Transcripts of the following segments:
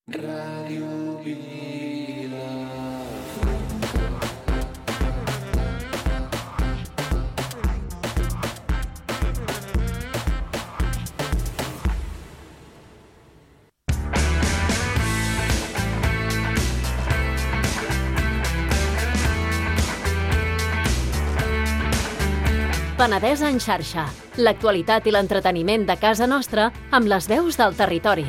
Ràdio Vila. Penedès en xarxa, l'actualitat i l'entreteniment de casa nostra amb les veus del territori.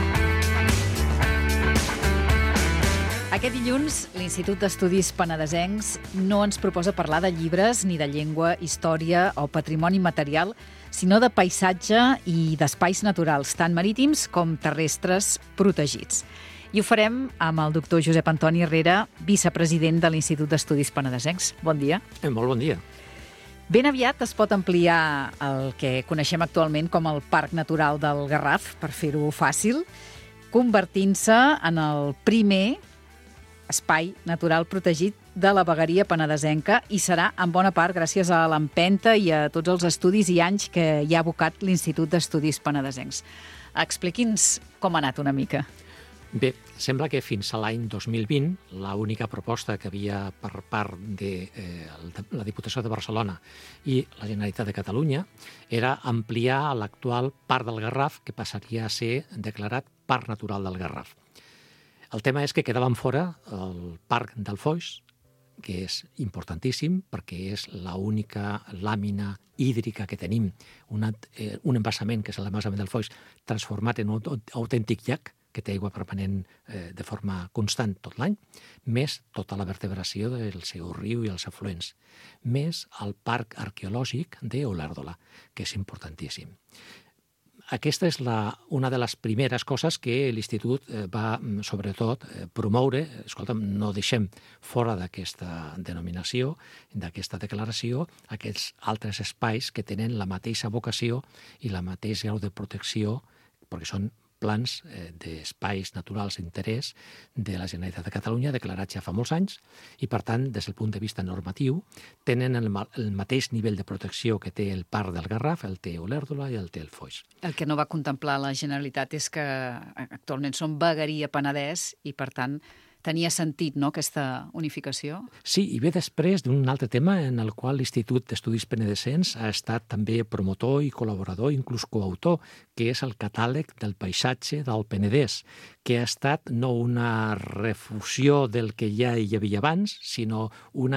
Aquest dilluns, l'Institut d'Estudis Penedesencs no ens proposa parlar de llibres ni de llengua, història o patrimoni material, sinó de paisatge i d'espais naturals, tant marítims com terrestres protegits. I ho farem amb el doctor Josep Antoni Herrera, vicepresident de l'Institut d'Estudis Penedesencs. Bon dia. Molt bon dia. Ben aviat es pot ampliar el que coneixem actualment com el Parc Natural del Garraf, per fer-ho fàcil, convertint-se en el primer espai natural protegit de la vegueria penedesenca i serà en bona part gràcies a l'empenta i a tots els estudis i anys que hi ha abocat l'Institut d'Estudis Penedesencs. Expliqui'ns com ha anat una mica. Bé, sembla que fins a l'any 2020 l'única proposta que havia per part de la Diputació de Barcelona i la Generalitat de Catalunya era ampliar l'actual Parc del Garraf, que passaria a ser declarat Parc Natural del Garraf. El tema és que quedaven fora el Parc del Foix, que és importantíssim perquè és l'única làmina hídrica que tenim, un embassament, que és l'embassament del Foix, transformat en un autèntic llac, que té aigua permanent de forma constant tot l'any, més tota la vertebració del seu riu i els afluents, més el parc arqueològic d'Olèrdola, que és importantíssim. Aquesta és una de les primeres coses que l'Institut va, sobretot, promoure. Escolta'm, no deixem fora d'aquesta denominació, d'aquesta declaració, aquests altres espais que tenen la mateixa vocació i la mateix grau de protecció, perquè són plans d'espais naturals d'interès de la Generalitat de Catalunya, declarats ja fa molts anys, i per tant, des del punt de vista normatiu, tenen el mateix nivell de protecció que té el Parc del Garraf, el té Olèrdola i el té el Foix. El que no va contemplar la Generalitat és que actualment som vegueria Penedès i, per tant, tenia sentit, no?, aquesta unificació? Sí, i ve després d'un altre tema en el qual l'Institut d'Estudis Penedesencs ha estat també promotor i col·laborador, inclús coautor, que és el catàleg del paisatge del Penedès, que ha estat no una refusió del que ja hi havia abans, sinó un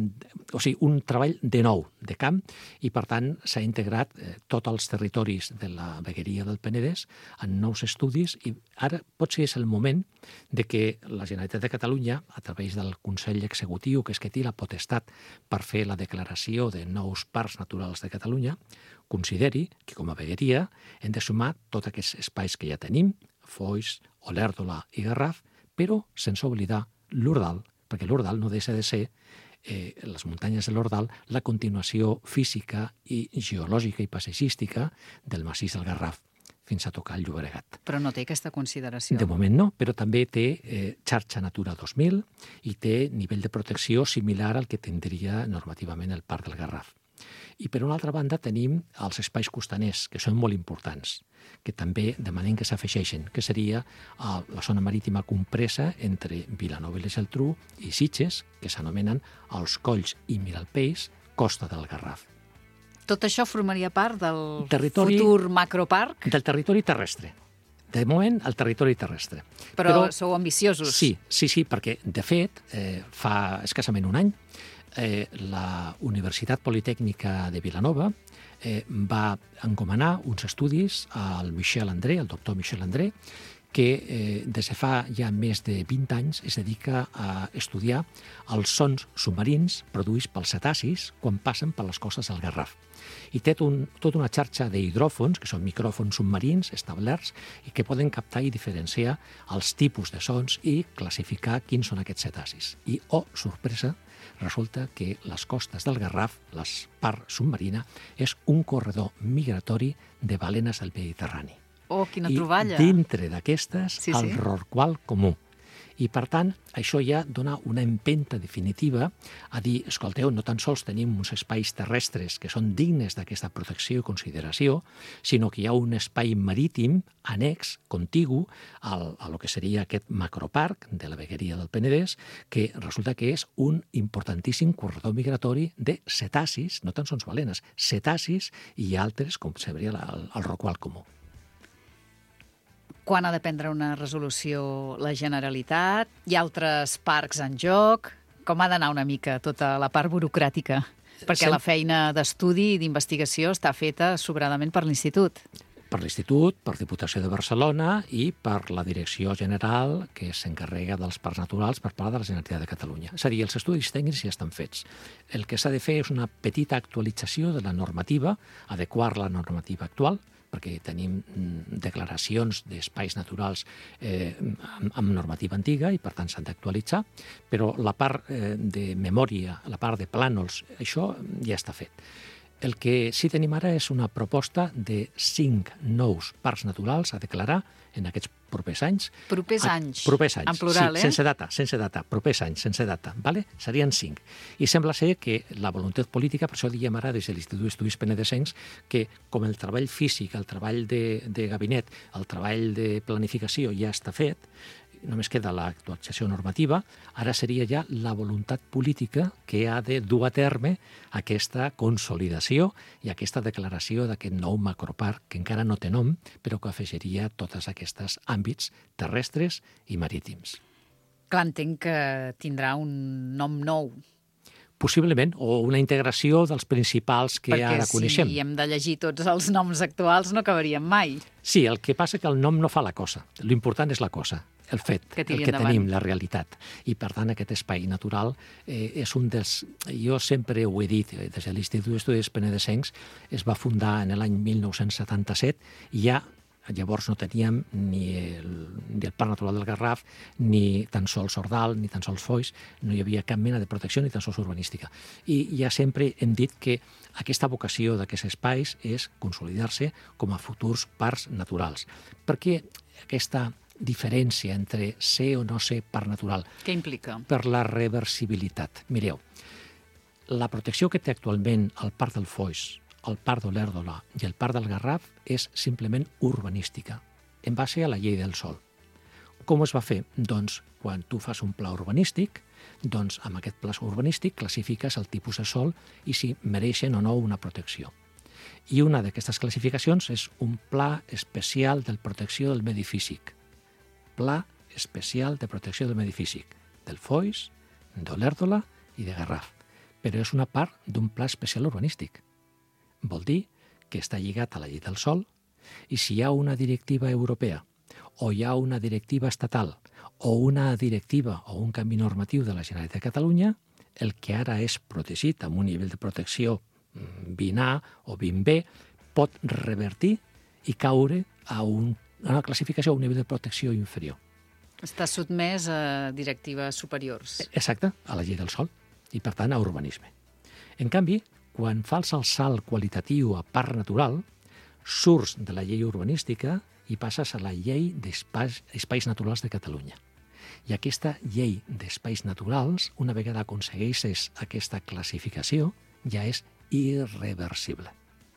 treball de nou, de camp, i per tant s'ha integrat tots els territoris de la vegueria del Penedès en nous estudis, i ara potser és el moment de que la Generalitat de Catalunya, a través del Consell Executiu, que és que té la potestat per fer la declaració de nous parcs naturals de Catalunya, consideri que com a vegueria hem de sumar tots aquests espais que ja tenim, Foix, Olèrdola i Garraf, però sense oblidar l'Ordal, perquè l'Ordal no deixa de ser, les muntanyes de l'Ordal, la continuació física i geològica i paisatgística del massís del Garraf, fins a tocar el Llobregat. Però no té aquesta consideració. De moment no, però també té xarxa Natura 2000 i té nivell de protecció similar al que tindria normativament el Parc del Garraf. I per una altra banda tenim els espais costaners, que són molt importants, que també demanem que s'afegeixen, que seria la zona marítima compresa entre Vilanova i la Geltrú i Sitges, que s'anomenen els Colls i Miralpeix, Costa del Garraf. Tot això formaria part del territori, futur macroparc? Del territori terrestre. De moment, el territori terrestre. Però sou ambiciosos. Sí, perquè, de fet, fa escassament un any, la Universitat Politècnica de Vilanova va encomanar uns estudis al Michel André, el doctor Michel André, que des de fa ja més de 20 anys es dedica a estudiar els sons submarins produïts pels cetacis quan passen per les costes del Garraf. I té tota una xarxa d'hidròfons, que són micròfons submarins establerts i que poden captar i diferenciar els tipus de sons i classificar quins són aquests cetacis. I, sorpresa, resulta que les costes del Garraf, la part submarina, és un corredor migratori de balenes del Mediterrani. Oh, quina troballa! I dintre d'aquestes, el rorqual comú. I, per tant, això ja dona una empenta definitiva a dir, escolteu, no tan sols tenim uns espais terrestres que són dignes d'aquesta protecció i consideració, sinó que hi ha un espai marítim annex, contigu, a lo que seria aquest macroparc de la vegueria del Penedès, que resulta que és un importantíssim corredor migratori de cetacis, no tan sols balenes, cetacis i altres, com seria el rorqual comú. Quan ha de prendre una resolució la Generalitat? Hi ha altres parcs en joc? Com ha d'anar una mica tota la part burocràtica? Perquè la feina d'estudi i d'investigació està feta sobradament per l'Institut. Per l'Institut, per Diputació de Barcelona i per la Direcció General que s'encarrega dels parcs naturals per part de la Generalitat de Catalunya. És a dir, els estudis tècnics ja estan fets. El que s'ha de fer és una petita actualització de la normativa, adequar la normativa actual, perquè tenim declaracions d'espais naturals amb normativa antiga i, per tant, s'han d'actualitzar, però la part de memòria, la part de plànols, això ja està fet. El que sí tenim ara és una proposta de 5 nous parcs naturals a declarar en aquests propers anys. Propers anys. Propers anys, en plural, sí, sense data, propers anys, sense data, ¿vale? Serien 5. I sembla ser que la voluntat política, per això diem ara des de l'Institut d'Estudis Penedesencs, que com el treball físic, el treball de gabinet, el treball de planificació ja està fet, només queda l'actualització normativa, ara seria ja la voluntat política que ha de dur a terme aquesta consolidació i aquesta declaració d'aquest nou macroparc, que encara no té nom, però que afegiria tots aquests àmbits terrestres i marítims. Clar, entenc que tindrà un nom nou. Possiblement, o una integració dels principals que ara coneixem. Perquè si hem de llegir tots els noms actuals no acabaríem mai. Sí, el que passa que el nom no fa la cosa. L'important és la cosa, el fet, el que tenim, la realitat. I, per tant, aquest espai natural és un dels... Jo sempre ho he dit, des de l'Institut d'Estudis Penedesencs es va fundar en l'any 1977 i ja llavors no teníem ni el Parc Natural del Garraf, ni tan sols Ordal, ni tan sols Foix, no hi havia cap mena de protecció ni tan sols urbanística. I ja sempre hem dit que aquesta vocació d'aquests espais és consolidar-se com a futurs parcs naturals. Per què aquesta diferència entre ser o no ser parc natural? Què implica? Per la reversibilitat. Mireu, la protecció que té actualment el Parc del Foix, el Parc d'Olèrdola i el Parc del Garraf és simplement urbanística, en base a la llei del sòl. Com es va fer? Doncs quan tu fas un pla urbanístic, doncs amb aquest pla urbanístic classifiques el tipus de sòl i si mereixen o no una protecció. I una d'aquestes classificacions és un pla especial de protecció del medi físic. Pla especial de protecció del medi físic, del Foix, d'Olèrdola i de Garraf. Però és una part d'un pla especial urbanístic. Vol dir que està lligat a la llei del sòl i si hi ha una directiva europea o hi ha una directiva estatal o una directiva o un canvi normatiu de la Generalitat de Catalunya, el que ara és protegit amb un nivell de protecció 20A o 20B pot revertir i caure a una classificació a un nivell de protecció inferior. Està sotmès a directives superiors. Exacte, a la llei del sòl i, per tant, a urbanisme. En canvi, quan fas el salt qualitatiu a parc natural, surts de la llei urbanística i passes a la llei d'espais naturals de Catalunya. I aquesta llei d'espais naturals, una vegada aconsegueixes aquesta classificació, ja és irreversible.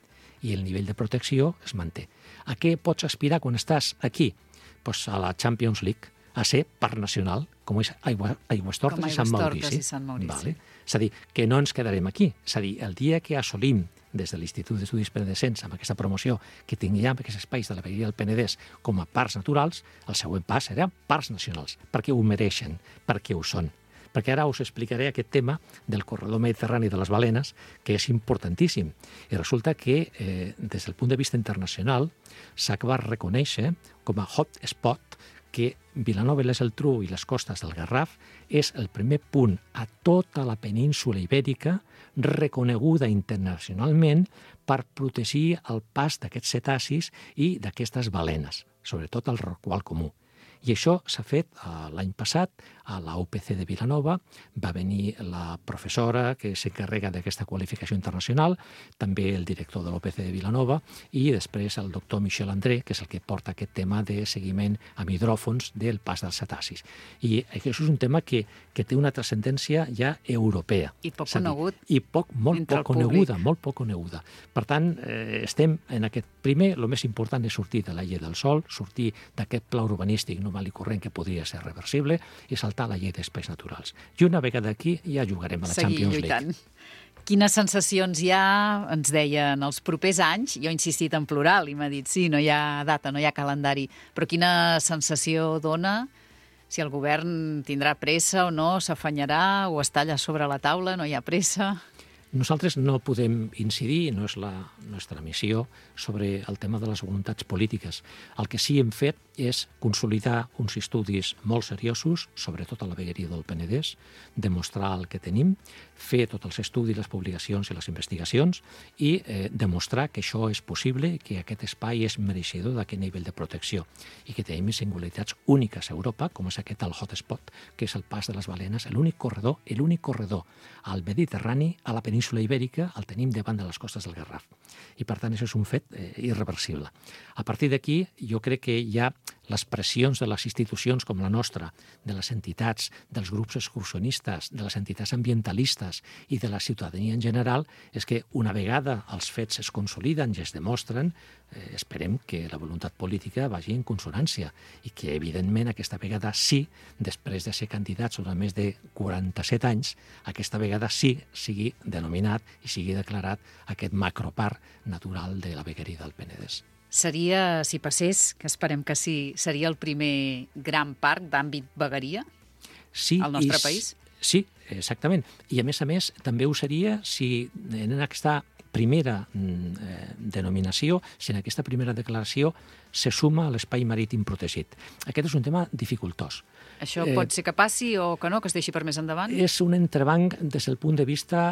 I el nivell de protecció es manté. A què pots aspirar quan estàs aquí? Pues a la Champions League, a ser parc nacional, com és Aigüestortes i Sant Maurici. Vale. És a dir, que no ens quedarem aquí. És a dir, el dia que assolim des de l'Institut d'Estudis Penedesencs amb aquesta promoció que tinguem aquests espais de la vegueria del Penedès com a parcs naturals, el següent pas serà parcs nacionals, perquè ho mereixen, perquè ho són. Perquè ara us explicaré aquest tema del corredor mediterrani de les balenes, que és importantíssim. I resulta que, des del punt de vista internacional, s'acaba de reconèixer com a hot spot que Vilanova i la Geltrú i les costes del Garraf és el primer punt a tota la península ibèrica reconeguda internacionalment per protegir el pas d'aquests cetacis i d'aquestes balenes, sobretot el rorqual comú. I això s'ha fet l'any passat a la UPC de Vilanova. Va venir la professora que s'encarrega d'aquesta qualificació internacional, també el director de l'UPC de Vilanova i després el doctor Michel André, que és el que porta aquest tema de seguiment amb hidròfons del pas dels cetacis. I això és un tema que té una transcendència ja europea. I poc conegut. I molt poc coneguda. Per tant, estem en aquest primer, el més important és sortir de la llei del sòl, sortir d'aquest pla urbanístic normal i corrent que podria ser reversible i saltar a la llei d'espais naturals. I una vegada aquí ja jugarem a la Champions League. Quines sensacions hi ha, ens deien, els propers anys? Jo he insistit en plural i m'ha dit sí, no hi ha data, no hi ha calendari, però quina sensació dona? Si el govern tindrà pressa o no, s'afanyarà o està allà sobre la taula, no hi ha pressa? Nosaltres no podem incidir, no és la nostra missió, sobre el tema de les voluntats polítiques. El que sí hem fet és consolidar uns estudis molt seriosos, sobretot a la vegueria del Penedès, demostrar el que tenim, fer tots els estudis, les publicacions i les investigacions i demostrar que això és possible, que aquest espai és mereixedor d'aquest nivell de protecció i que tenim singularitats úniques a Europa, com és aquest el hotspot, que és el pas de les balenes, l'únic corredor al Mediterrani, a la península Ibèrica, el tenim davant de les costes del Garraf. I, per tant, això és un fet irreversible. A partir d'aquí, jo crec que hi ha les pressions de les institucions com la nostra, de les entitats, dels grups excursionistes, de les entitats ambientalistes i de la ciutadania en general, és que una vegada els fets es consoliden i es demostren, esperem que la voluntat política vagi en consonància i que, evidentment, aquesta vegada sí, després de ser candidats durant més de 47 anys, aquesta vegada sí sigui denominat i sigui declarat aquest macroparc natural de la vegueria del Penedès. Seria, si passés, que esperem que sí, seria el primer gran parc d'àmbit vegueria al nostre país? Sí, exactament. I, a més, també ho seria si en aquesta primera denominació, si en aquesta primera declaració se suma l'espai marítim protegit. Aquest és un tema dificultós. Això pot ser que passi o que no, que es deixi per més endavant? És un entrebanc des del punt de vista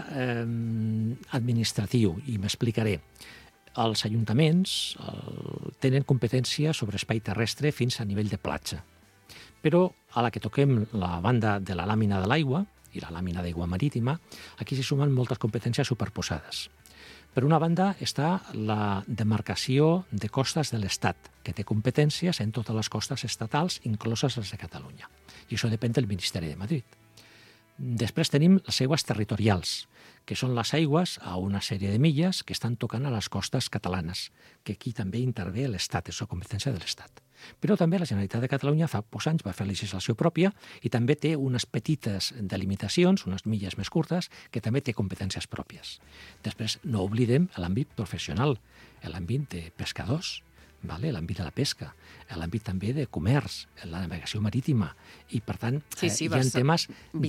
administratiu, i m'explicaré. Els ajuntaments tenen competència sobre espai terrestre fins a nivell de platja. Però a la que toquem la banda de la làmina de l'aigua i la làmina d'aigua marítima, aquí s'hi sumen moltes competències superposades. Per una banda està la demarcació de costes de l'Estat, que té competències en totes les costes estatals, incloses les de Catalunya. I això depèn del Ministeri de Madrid. Després tenim les aigües territorials, que són les aigües a una sèrie de milles que estan tocant a les costes catalanes, que aquí també intervé l'Estat, és la competència de l'Estat. Però també la Generalitat de Catalunya fa pocs anys va fer legislació pròpia i també té unes petites delimitacions, unes milles més curtes, que també té competències pròpies. Després no oblidem l'àmbit professional, l'àmbit de pescadors, l'àmbit de la pesca, l'àmbit també de comerç, la navegació marítima, i per tant hi ha temes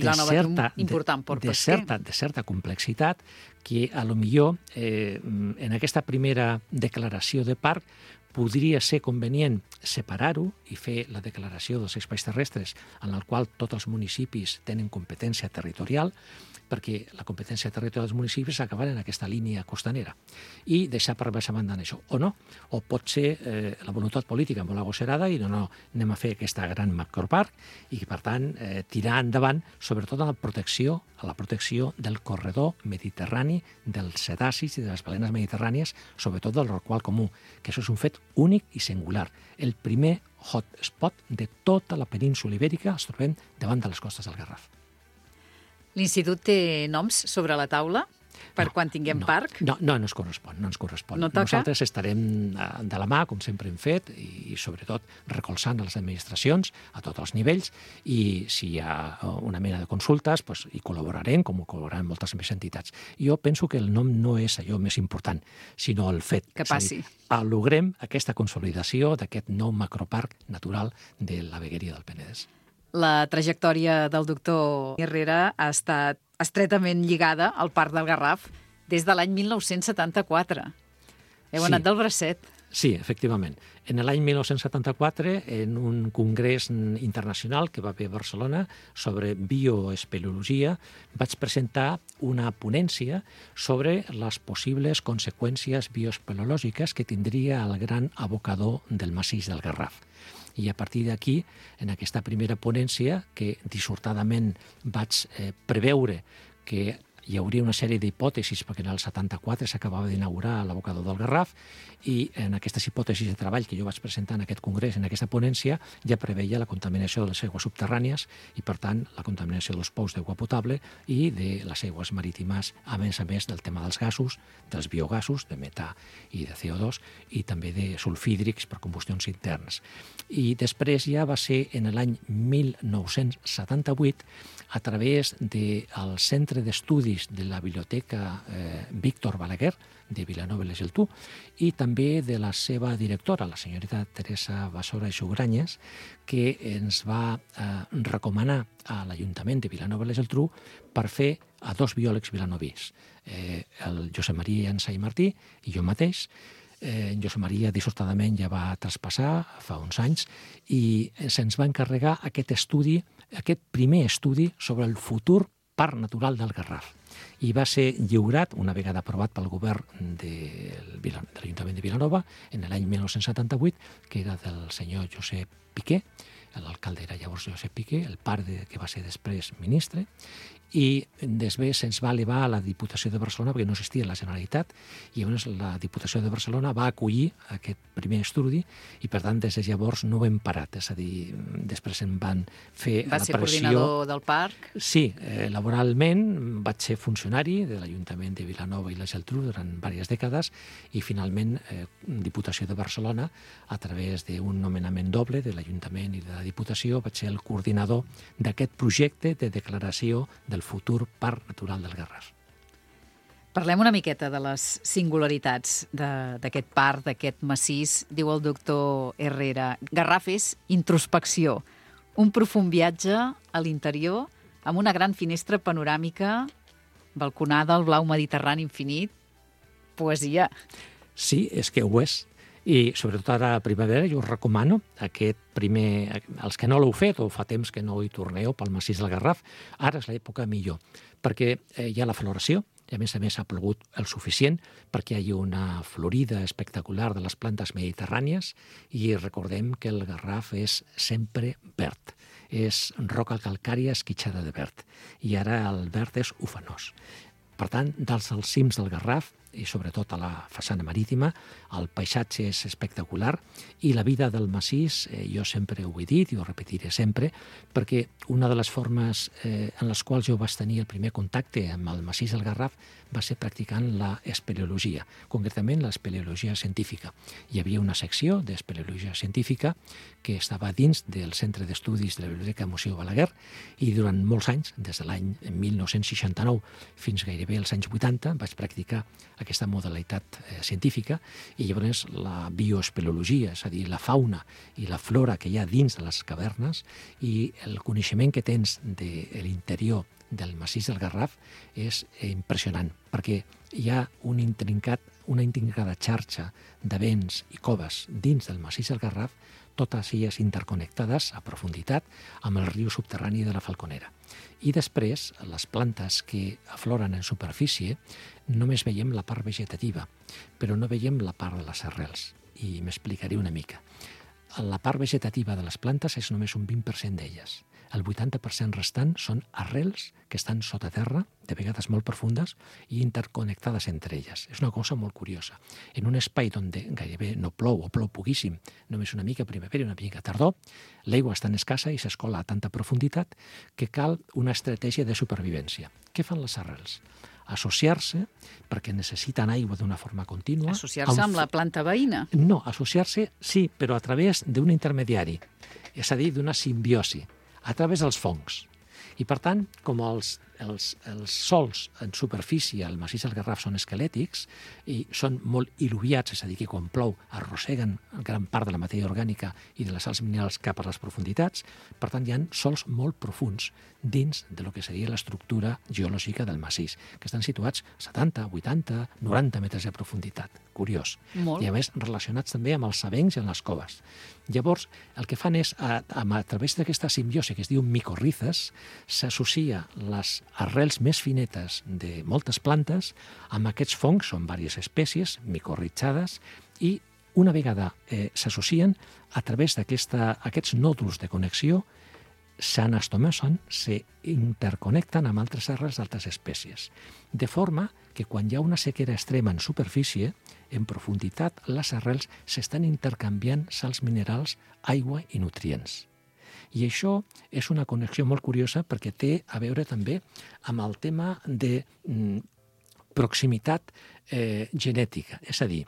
de certa complexitat que a lo millor en aquesta primera declaració de parc podria ser convenient separar-ho i fer la declaració dels espais terrestres en el qual tots els municipis tenen competència territorial, perquè la competència territorial dels municipis acaba en aquesta línia costanera i deixar per més a banda això. O no, o pot ser la voluntat política molt agosserada i no, anem a fer aquesta gran macroparc i, per tant, tirar endavant sobretot a la protecció del corredor mediterrani, dels cetacis i de les balenes mediterrànies, sobretot del rorqual comú, que això és un fet únic i singular. El primer hotspot de tota la península ibèrica es trobem davant de les costes del Garraf. L'Institut té noms sobre la taula per quan tinguem parc? No ens correspon. No toca? Nosaltres estarem de la mà, com sempre hem fet, i sobretot recolzant les administracions a tots els nivells, i si hi ha una mena de consultes, hi col·laborarem, com ho col·laboraran moltes més entitats. Jo penso que el nom no és allò més important, sinó el fet. Que passi. Logrem aquesta consolidació d'aquest nou macroparc natural de la vegueria del Penedès. La trajectòria del doctor Herrera ha estat estretament lligada al Parc del Garraf des de l'any 1974. Heu anat del bracet. Sí, efectivament. En l'any 1974, en un congrés internacional que va haver a Barcelona sobre bioespeleologia, vaig presentar una ponència sobre les possibles conseqüències bioespeleològiques que tindria el gran abocador del massís del Garraf. I a partir d'aquí, en aquesta primera ponència, que dissortadament vaig preveure que hi hauria una sèrie d'hipòtesis, perquè en el 74 s'acabava d'inaugurar l'abocador del Garraf, i en aquestes hipòtesis de treball que jo vaig presentar en aquest congrés, en aquesta ponència, ja preveia la contaminació de les aigües subterrànies i, per tant, la contaminació dels pous d'aigua potable i de les aigües marítimes, a més del tema dels gasos, dels biogasos, de metà i de CO2, i també de sulfídrics per combustions internes. I després ja va ser en l'any 1978, a través del Centre d'Estudis de la Biblioteca Víctor Balaguer, de Vilanova i la Geltrú, i també de la seva directora, la senyorita Teresa Basora i Sugranyes, que ens va recomanar a l'Ajuntament de Vilanova i la Geltrú per fer a 2 biòlegs vilanovís, el Josep Maria Llança i Martí i jo mateix. En Josep Maria dissortadament ja va traspassar fa uns anys i se'ns va encarregar aquest estudi, aquest primer estudi sobre el futur parc natural del Garraf. I va ser lliurat, una vegada aprovat pel govern de l'Ajuntament de Vilanova, en l'any 1978, que era del senyor Josep Piqué, l'alcalde era llavors Josep Piqué, el pare que va ser després ministre, i després se'ns va elevar a la Diputació de Barcelona perquè no existia la Generalitat, i llavors la Diputació de Barcelona va acollir aquest primer estudi i, per tant, des de llavors no ho hem parat. És a dir, després en van fer la pressió. Va ser coordinador del parc? Sí, laboralment vaig ser funcionari de l'Ajuntament de Vilanova i la Geltrú durant diverses dècades i, finalment, Diputació de Barcelona, a través d'un nomenament doble de l'Ajuntament i de la Diputació, vaig ser el coordinador d'aquest projecte de declaració del futur parc natural del Garraf. Parlem una miqueta de les singularitats d'aquest parc, d'aquest massís. Diu el doctor Herrera, Garraf és introspecció, un profund viatge a l'interior amb una gran finestra panoràmica, balconada al blau mediterrani infinit, poesia. Sí, és que ho és. I sobretot ara a primavera jo us recomano aquest primer, els que no l'heu fet o fa temps que no hi torneu pel massís del Garraf, ara és l'època millor, perquè hi ha la floració, i a més ha plogut el suficient perquè hi hagi una florida espectacular de les plantes mediterrànies, i recordem que el Garraf és sempre verd, és roca calcària esquitxada de verd, i ara el verd és ufanós. Per tant, dels cims del Garraf, i sobretot a la façana marítima, el paisatge és espectacular i la vida del massís, jo sempre ho he dit i ho repetiré sempre, perquè una de les formes en les quals jo vaig tenir el primer contacte amb el massís del Garraf va ser practicant l'espeleologia, concretament l'espeleologia científica. Hi havia una secció d'espeleologia científica que estava dins del Centre d'Estudis de la Biblioteca Museu Balaguer i durant molts anys, des de l'any 1969 fins gairebé als anys 80, vaig practicar aquesta modalitat científica, i llavors la bioespeleologia, és a dir, la fauna i la flora que hi ha dins de les cavernes i el coneixement que tens de l'interior del massís del Garraf és impressionant, perquè hi ha una intrincada xarxa de vents i coves dins del massís del Garraf, totes elles interconnectades a profunditat amb el riu subterrani de la Falconera. I després, les plantes que afloren en superfície, només veiem la part vegetativa, però no veiem la part de les arrels, i m'explicaré una mica. La part vegetativa de les plantes és només un 20% d'elles. El 80% restant són arrels que estan sota terra, de vegades molt profundes, i interconnectades entre elles. És una cosa molt curiosa. En un espai on gairebé no plou o plou poquíssim, només una mica primavera i una mica tardor, l'aigua és tan escassa i s'escola a tanta profunditat que cal una estratègia de supervivència. Què fan les arrels? Associar-se, perquè necessiten aigua d'una forma contínua. Associar-se amb la planta veïna? No, associar-se sí, però a través d'un intermediari, és a dir, d'una simbiosi, a través dels fongs. I, per tant, com els sòls en superfície al massís del Garraf són esquelètics i són molt il·luviats, és a dir, que quan plou arrosseguen gran part de la matèria orgànica i de les sals minerals cap a les profunditats, per tant, hi ha sòls molt profuns dins de lo que seria l'estructura geològica del massís, que estan situats a 70, 80, 90 metres de profunditat. Curiós. Molt. I, a més, relacionats també amb els avencs i amb les coves. Llavors, el que fan és, a través d'aquesta simbiosi que es diu micorrizes, s'associa les arrels més finetes de moltes plantes amb aquests fongs, són diverses espècies micorritzades, i una vegada s'associen, a través d'aquests nòduls de connexió, s'anastomosen, s'interconnecten amb altres arrels d'altres espècies. De forma que quan hi ha una sequera extrema en superfície, en profunditat, les arrels s'estan intercanviant sals minerals, aigua i nutrients. I això és una connexió molt curiosa perquè té a veure també amb el tema de proximitat genètica. És a dir,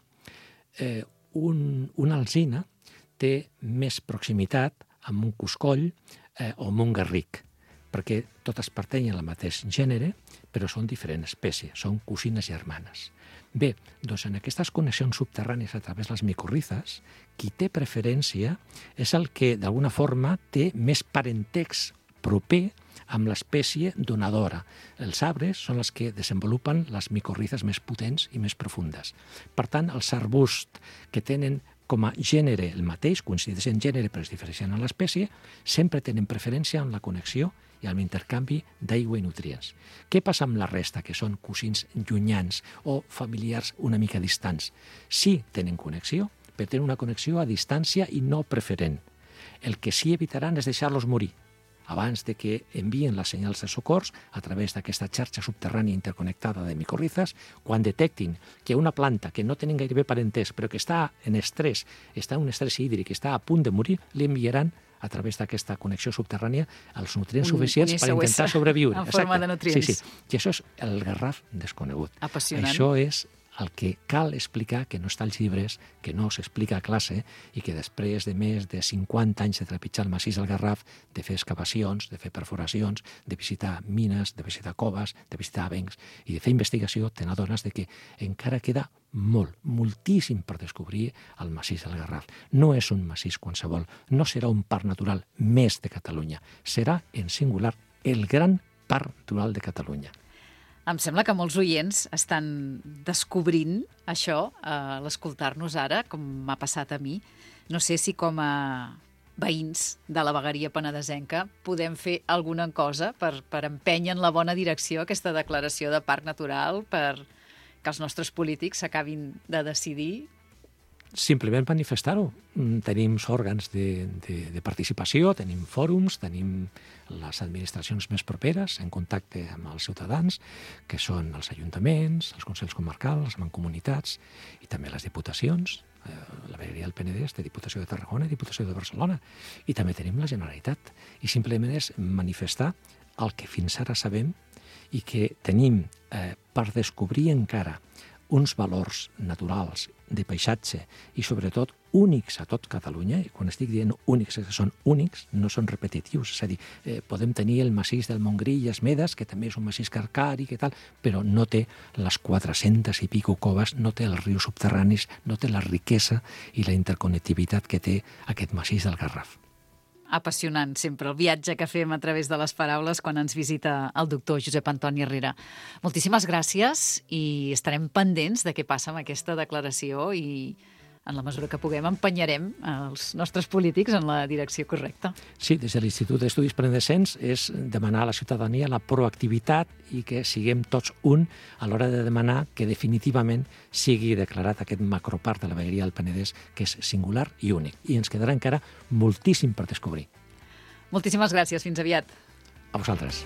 una alzina té més proximitat amb un coscoll o amb un garric, perquè totes pertanyen al mateix gènere, però són diferents espècies, són cosines germanes. Bé, doncs en aquestes connexions subterrànies a través de les micorrizes, qui té preferència és el que d'alguna forma té més parentex proper amb l'espècie donadora. Els arbres són els que desenvolupen les micorrizes més potents i més profundes. Per tant, els arbusts que tenen com a gènere el mateix, coincideix en gènere però es diferencien en l'espècie, sempre tenen preferència en la connexió i amb l'intercanvi d'aigua i nutrients. Què passa amb la resta, que són cosins llunyans o familiars una mica distants? Sí tenen connexió, però tenen una connexió a distància i no preferent. El que sí evitaran és deixar-los morir abans de que envien les senyals de socors a través d'aquesta xarxa subterrània interconnectada de micorrizes. Quan detectin que una planta que no tenen gairebé parentesc, però que està en estrès, està en un estrès hídric, està a punt de morir, li enviaran a través d'aquesta connexió subterrània els nutrients suficients per intentar sobreviure. En forma de nutrients. Sí. I això és el garraf desconegut. Apassionant. Això és el que cal explicar, que no està als llibres, que no s'explica a classe, i que després de més de 50 anys de trepitjar el massís del Garraf, de fer excavacions, de fer perforacions, de visitar mines, de visitar coves, de visitar avencs i de fer investigació, te n'adones de que encara queda moltíssim per descobrir el massís del Garraf. No és un massís qualsevol, no serà un parc natural més de Catalunya, serà, en singular, el gran parc natural de Catalunya. Em sembla que molts oients estan descobrint això a l'escoltar-nos ara, com m'ha passat a mi. No sé si com a veïns de la vegueria penedesenca podem fer alguna cosa per empènyer en la bona direcció aquesta declaració de parc natural, per que els nostres polítics s'acabin de decidir. Simplement manifestar-ho. Tenim òrgans de participació, tenim fòrums, tenim les administracions més properes en contacte amb els ciutadans, que són els ajuntaments, els consells comarcals, les mancomunitats i també les diputacions. La vegueria del Penedès té Diputació de Tarragona i Diputació de Barcelona. I també tenim la Generalitat. I simplement és manifestar el que fins ara sabem i que tenim per descobrir encara uns valors naturals de paisatge i sobretot únics a tot Catalunya. I quan estic dient únics, és que són únics, no són repetitius. És a dir, podem tenir el massís del Montgrí i Esmedes, que també és un massís calcari, però no té les 400 i pico coves, no té els rius subterranis, no té la riquesa i la interconnectivitat que té aquest massís del Garraf. Apassionant sempre el viatge que fem a través de les paraules quan ens visita el doctor Josep Antoni Herrera. Moltíssimes gràcies i estarem pendents de què passa amb aquesta declaració i en la mesura que puguem empenyarem els nostres polítics en la direcció correcta. Sí, des de l'Institut d'Estudis Penedescents és demanar a la ciutadania la proactivitat i que siguem tots un a l'hora de demanar que definitivament sigui declarat aquest macroparc de la vegueria del Penedès, que és singular i únic. I ens quedarà encara moltíssim per descobrir. Moltíssimes gràcies. Fins aviat. A vosaltres.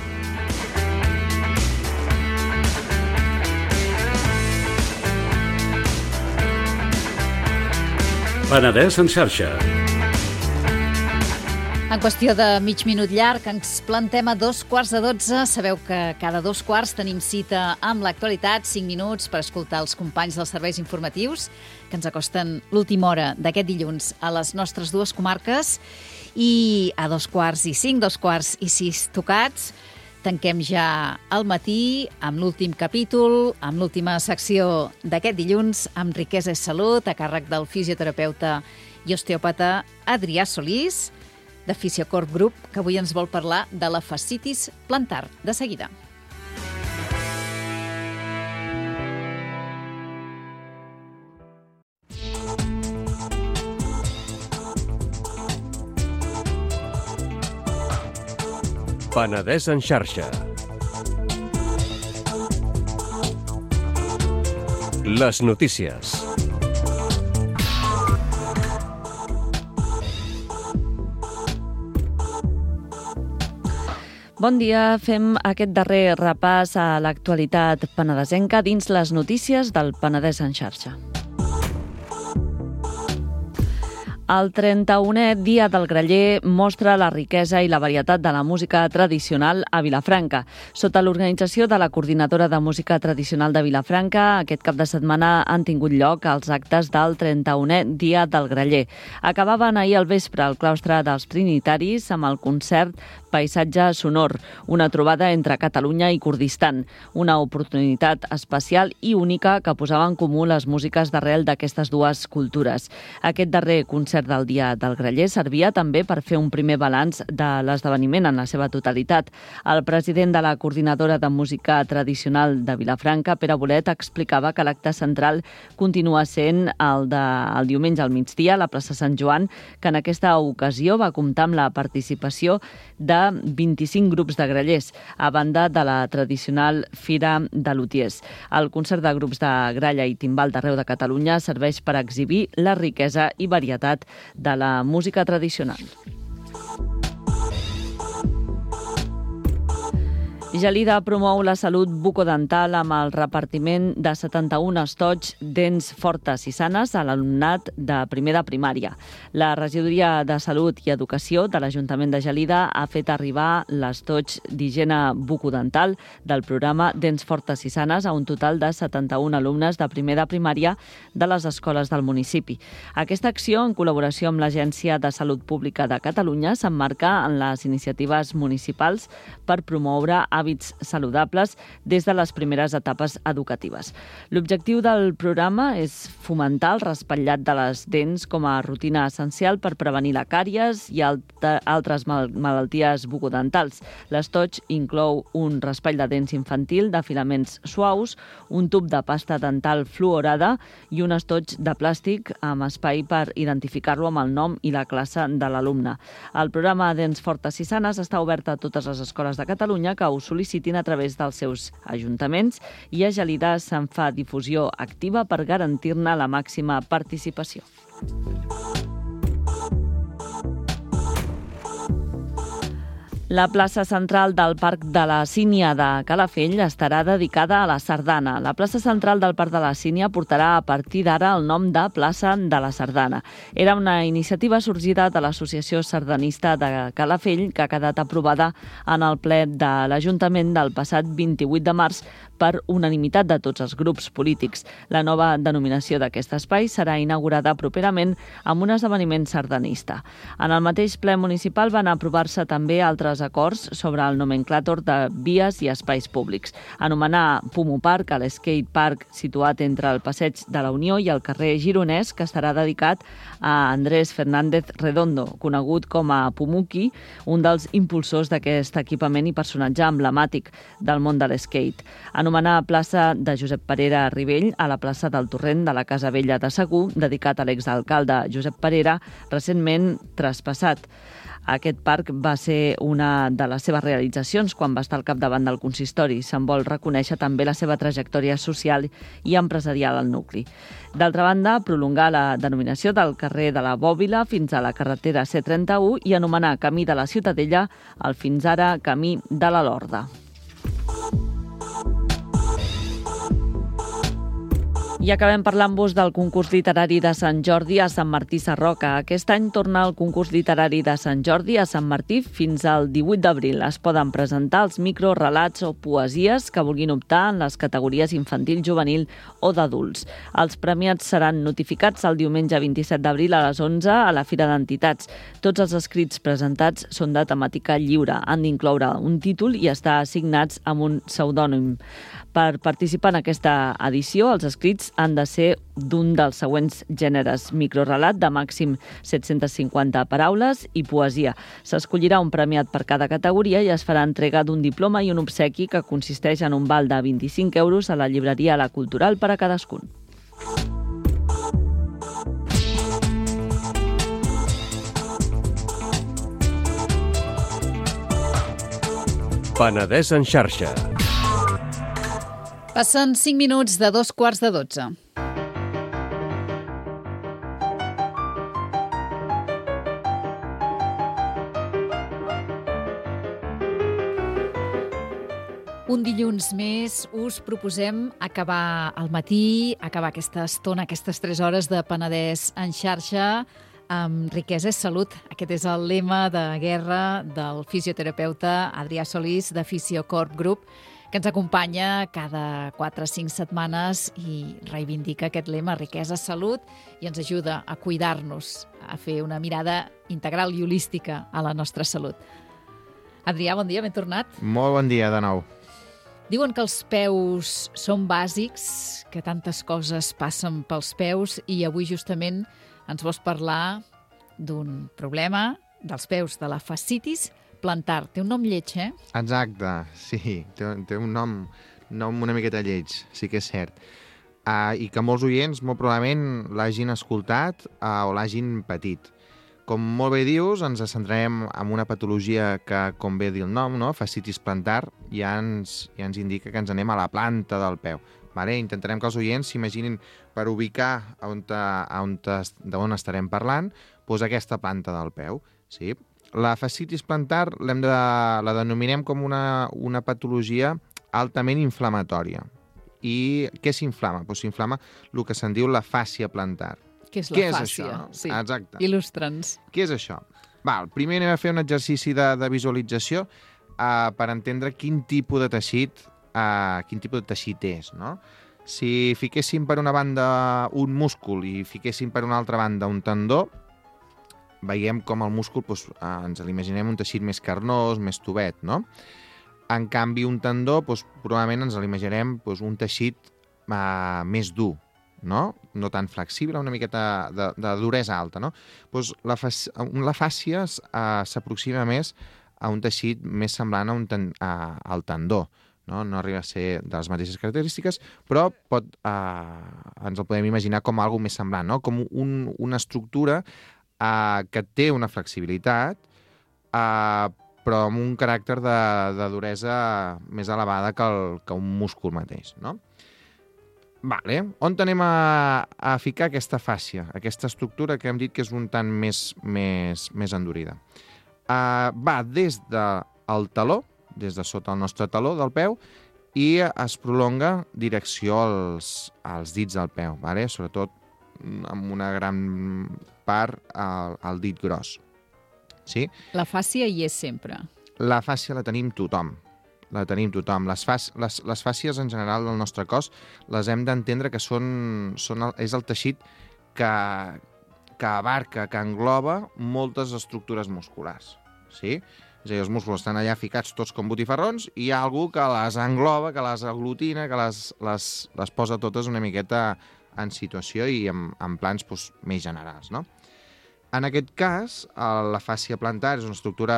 Penedès en xarxa. En qüestió de mig minut llarg, ens plantem a 11:15. Sabeu que cada 2 quarts tenim cita amb l'actualitat, 5 minuts per escoltar els companys dels serveis informatius que ens acosten l'última hora d'aquest dilluns a les nostres dues comarques. I a 2:45, 2:06 tocats, tanquem ja el matí amb l'últim capítol, amb l'última secció d'aquest dilluns, amb Riquesa i Salut, a càrrec del fisioterapeuta i osteòpata Adrià Solís, de Fisiocorp Group, que avui ens vol parlar de la fascitis plantar. De seguida. Penedès en xarxa. Les notícies. Bon dia, fem aquest darrer repàs a l'actualitat penedesenca dins les notícies del Penedès en xarxa. El 31è Dia del Graller mostra la riquesa i la varietat de la música tradicional a Vilafranca. Sota l'organització de la Coordinadora de Música Tradicional de Vilafranca, aquest cap de setmana han tingut lloc els actes del 31è Dia del Graller. Acabaven ahir al vespre al claustre dels Trinitaris amb el concert Paisatge Sonor, una trobada entre Catalunya i Kurdistan, una oportunitat especial i única que posava en comú les músiques d'arrel d'aquestes dues cultures. Aquest darrer concert del Dia del Graller servia també per fer un primer balanç de l'esdeveniment en la seva totalitat. El president de la Coordinadora de Música Tradicional de Vilafranca, Pere Bolet, explicava que l'acte central continua sent el diumenge al migdia a la plaça Sant Joan, que en aquesta ocasió va comptar amb la participació de 25 grups de grallers, a banda de la tradicional Fira de Lutiers. El concert de grups de gralla i timbal d'arreu de Catalunya serveix per exhibir la riquesa i varietat de la música tradicional. Gelida promou la salut bucodental amb el repartiment de 71 estoig dents fortes i sanes a l'alumnat de primer de primària. La Regidoria de Salut i Educació de l'Ajuntament de Gelida ha fet arribar l'estoig d'higiene bucodental del programa Dents fortes i sanes a un total de 71 alumnes de primer de primària de les escoles del municipi. Aquesta acció, en col·laboració amb l'Agència de Salut Pública de Catalunya, s'emmarca en les iniciatives municipals per promoure hàbits saludables des de les primeres etapes educatives. L'objectiu del programa és fomentar el raspallat de les dents com a rutina essencial per prevenir la càries i altres malalties bucodentals. L'estoig inclou un raspall de dents infantil de filaments suaus, un tub de pasta dental fluorada i un estoig de plàstic amb espai per identificar-lo amb el nom i la classe de l'alumne. El programa Dents fortes i sanes està obert a totes les escoles de Catalunya que ho sol·licitin a través dels seus ajuntaments i a Gelida se'n fa difusió activa per garantir-ne la màxima participació. La plaça central del Parc de la Sínia de Calafell estarà dedicada a la sardana. La plaça central del Parc de la Sínia portarà a partir d'ara el nom de Plaça de la Sardana. Era una iniciativa sorgida de l'Associació Sardanista de Calafell que ha quedat aprovada en el ple de l'Ajuntament del passat 28 de març per unanimitat de tots els grups polítics. La nova denominació d'aquest espai serà inaugurada properament amb un esdeveniment sardanista. En el mateix ple municipal van aprovar-se també altres acords sobre el nomenclàtor de vies i espais públics. Anomenar Pumu Park a l'Skate Park situat entre el Passeig de la Unió i el carrer Gironès, que estarà dedicat a Andrés Fernández Redondo, conegut com a Pumuki, un dels impulsors d'aquest equipament i personatge emblemàtic del món de l'skate. Anomenar plaça de Josep Parera Ribell a la plaça del Torrent de la Casa Vella de Segur, dedicat a l'exalcalde Josep Parera, recentment traspassat. Aquest parc va ser una de les seves realitzacions quan va estar al capdavant del consistori. Se'n vol reconèixer també la seva trajectòria social i empresarial al nucli. D'altra banda, prolongar la denominació del carrer de la Bòbila fins a la carretera C31 i anomenar Camí de la Ciutadella el fins ara Camí de la Lorda. I acabem parlant-vos del concurs literari de Sant Jordi a Sant Martí Sarroca. Aquest any torna el concurs literari de Sant Jordi a Sant Martí fins al 18 d'abril. Es poden presentar els microrelats o poesies que vulguin optar en les categories infantil, juvenil o d'adults. Els premiats seran notificats el diumenge 27 d'abril a les 11 a la Fira d'Entitats. Tots els escrits presentats són de temàtica lliure. Han d'incloure un títol i estar assignats amb un pseudònim. Per participar en aquesta edició, els escrits han de ser d'un dels següents gèneres: microrelat de màxim 750 paraules i poesia. S'escollirà un premiat per cada categoria i es farà entrega d'un diploma i un obsequi que consisteix en un val de 25 euros a la llibreria La Cultural per a cadascun. Penedès en xarxa. Passen 5 minuts de 2:15. Un dilluns més us proposem acabar al matí, acabar aquesta estona, aquestes 3 hores de Penedès en xarxa, amb riquesa és salut. Aquest és el lema de guerra del fisioterapeuta Adrià Solís de Fisiocorp Group, que ens acompanya cada 4 o 5 setmanes i reivindica aquest lema, riquesa, salut, i ens ajuda a cuidar-nos, a fer una mirada integral i holística a la nostra salut. Adrià, bon dia, ben tornat. Molt bon dia de nou. Diuen que els peus són bàsics, que tantes coses passen pels peus, i avui justament ens vols parlar d'un problema dels peus, de la fascitis plantar. Té un nom lleig, eh? Exacte, sí. Té un nom una miqueta lleig, sí que és cert. I que molts oients molt probablement l'hagin escoltat o l'hagin patit. Com molt bé dius, ens centrarem en una patologia que, com bé dir el nom, no? Fascitis plantar, ja ens indica que ens anem a la planta del peu. Vale? Intentarem que els oients s'imaginin per ubicar d'on estarem parlant, doncs aquesta planta del peu. Sí? La fascitis plantar la denominem com una patologia altament inflamatòria. I què s'inflama? Doncs s'inflama el que se'n diu la fàscia plantar. Què és la Què és fàscia? això? Sí. Exacte. Il·lustra'ns. Què és això? Primer anem a fer un exercici de visualització per entendre quin tipus de teixit és, no? Si fiquéssim per una banda un múscul i fiquéssim per una altra banda un tendó, veiem com el múscul ens l'imaginem un teixit més carnós, més tovet, no? En canvi, un tendó, probablement ens l'imaginarem un teixit més dur, no tan flexible, una miqueta de duresa alta, no? La fàscia s'aproxima més a un teixit més semblant al tendó. No arriba a ser de les mateixes característiques, però ens el podem imaginar com algo més semblant, no? Com una estructura que té una flexibilitat, però amb un caràcter de duresa més elevada que un múscul mateix, no? Vale. On anem a ficar aquesta fàscia, aquesta estructura que hem dit que és un tant més endurida? Va des del taló, des de sota el nostre taló del peu, i es prolonga direcció als dits del peu, vale? Sobretot amb una gran part al dit gros. Sí? La fàscia hi és sempre. La fàscia la tenim tothom. La tenim tothom. Les fàscies en general del nostre cos les hem d'entendre que és el teixit que abarca, que engloba moltes estructures musculars. Sí? És a dir, els músculs estan allà ficats tots com botifarrons i hi ha algú que les engloba, que les aglutina, que les posa totes una miqueta en situació i en plans més generals, no? En aquest cas, la fàscia plantar és una estructura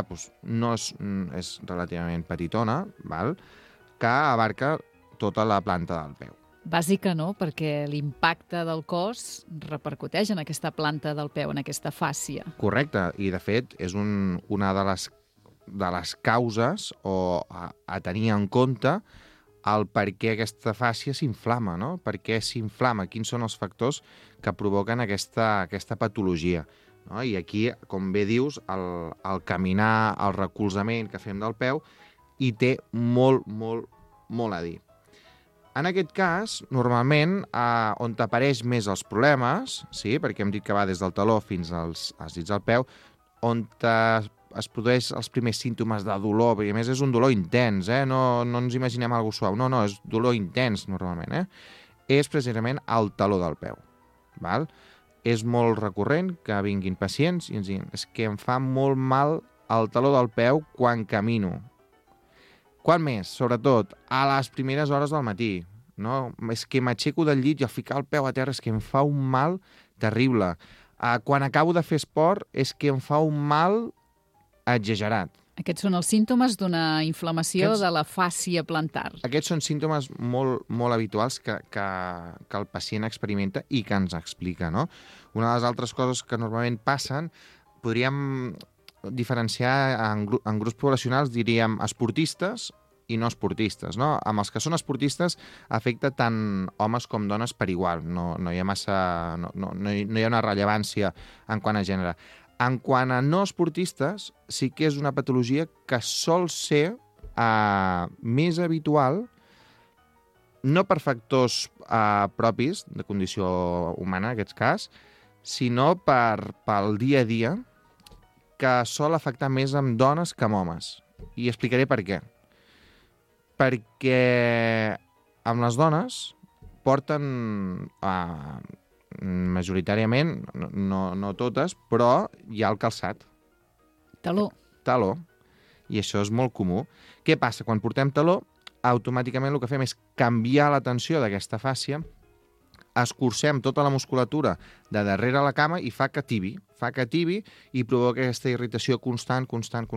és relativament petitona, val? Que abarca tota la planta del peu. Bàsica, no? Perquè l'impacte del cos repercuteix en aquesta planta del peu, en aquesta fàscia. Correcte, i de fet és una de les causes a tenir en compte el per què aquesta fàscia s'inflama, no? Per què s'inflama? Quins són els factors que provoquen aquesta patologia? No? I aquí, com bé dius, el caminar, el recolzament que fem del peu, hi té molt, molt, molt a dir. En aquest cas, normalment, on apareix més els problemes, sí, perquè hem dit que va des del taló fins als dits del peu, on es produeix els primers símptomes de dolor, perquè a més és un dolor intens, no ens imaginem alguna cosa suau, no, és dolor intens normalment, és precisament al taló del peu, val? És molt recurrent que vinguin pacients i ens diguin és que em fa molt mal el taló del peu quan camino. Quan més? Sobretot a les primeres hores del matí. No? És que m'aixeco del llit i al ficar el peu a terra és que em fa un mal terrible. Quan acabo de fer esport és que em fa un mal exagerat. Aquests són els símptomes d'una inflamació de la fàscia plantar. Aquests són símptomes molt, molt habituals que el pacient experimenta i que ens explica, no? Una de les altres coses que normalment passen, podríem diferenciar en grups poblacionals, diríem esportistes i no esportistes, no? Amb els que són esportistes afecta tant homes com dones per igual, no hi ha una rellevància en quant a gènere. En quant a no esportistes, sí que és una patologia que sol ser més habitual, no per factors propis de condició humana, en aquest cas, sinó pel dia a dia, que sol afectar més amb dones que amb homes. I explicaré per què. Perquè amb les dones porten, majoritàriament, no totes, però hi ha el calçat. Taló. I això és molt comú. Què passa? Quan portem taló, automàticament el que fem és canviar la tensió d'aquesta fàscia, escurcem tota la musculatura de darrere la cama i fa que tibi i provoca aquesta irritació constant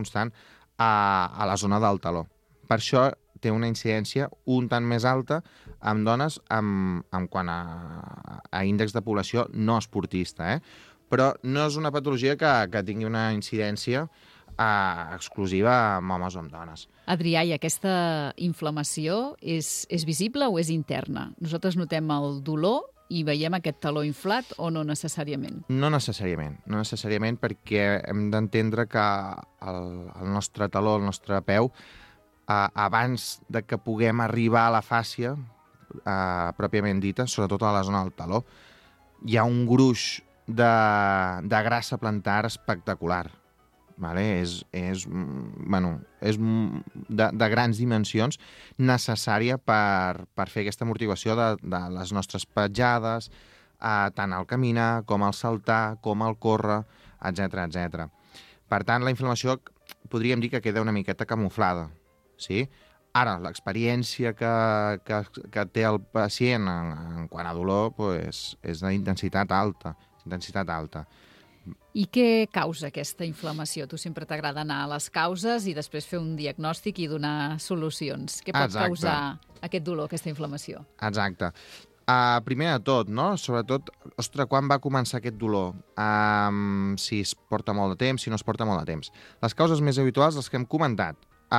a la zona del taló. Per això té una incidència un tant més alta amb dones en quant a índex de població no esportista, Però no és una patologia que tingui una incidència exclusiva amb homes o amb dones. Adrià, i aquesta inflamació és visible o és interna? Nosaltres notem el dolor i veiem aquest taló inflat o no necessàriament? No necessàriament perquè hem d'entendre que el nostre taló, el nostre peu, abans de que puguem arribar a la fàscia, pròpiament dita, sobretot a la zona del taló, hi ha un gruix de grassa plantar espectacular. Vale? És de grans dimensions, necessària per fer aquesta amortiguació de les nostres petjades, tant al caminar, com al saltar, com al córrer, etc. Per tant, la inflamació podríem dir que queda una miqueta camuflada. Sí? Ara, l'experiència que té el pacient en quant a dolor és d'intensitat alta. I què causa aquesta inflamació? Tu sempre t'agrada anar a les causes i després fer un diagnòstic i donar solucions. Què pot causar aquest dolor, aquesta inflamació? Exacte. Primer de tot, no? Sobretot, quan va començar aquest dolor? Si es porta molt de temps, si no es porta molt de temps. Les causes més habituals, les que hem comentat.